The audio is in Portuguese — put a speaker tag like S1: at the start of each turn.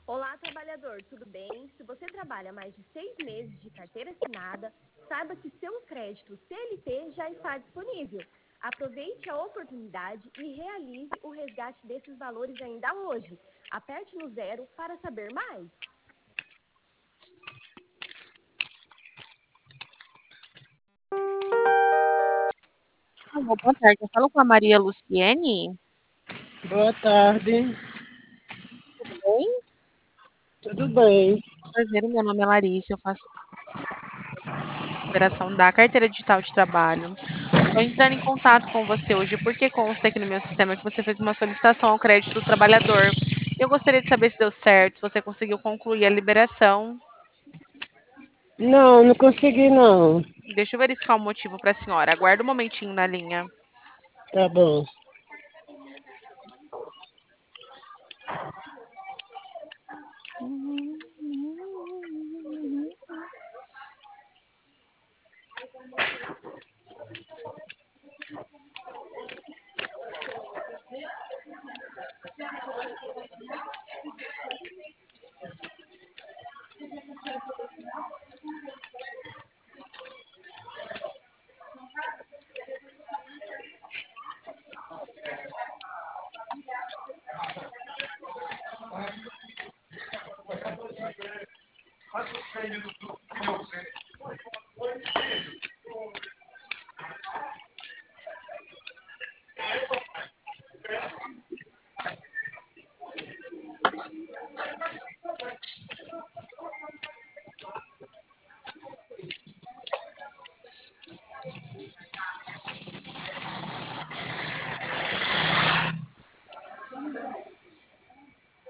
S1: Olá, trabalhador, tudo bem? Se você trabalha mais de 6 meses de carteira assinada, saiba que seu crédito CLT já está disponível. Aproveite a oportunidade e realize o resgate desses valores ainda hoje. Aperte no zero para saber mais.
S2: Alô, boa tarde. Eu falo com a Maria Luciene.
S3: Boa tarde,
S2: Tudo bem?
S3: tudo bem?
S2: Prazer, meu nome é Larissa. Eu faço operação da carteira digital de trabalho. Estou entrando em contato com você hoje porque consta aqui no meu sistema que você fez uma solicitação ao crédito do trabalhador. Eu gostaria de saber se deu certo, se você conseguiu concluir a liberação.
S3: Não, não consegui não.
S2: Deixa eu verificar o motivo para a senhora. Aguarda um momentinho na linha.
S3: Tá bom.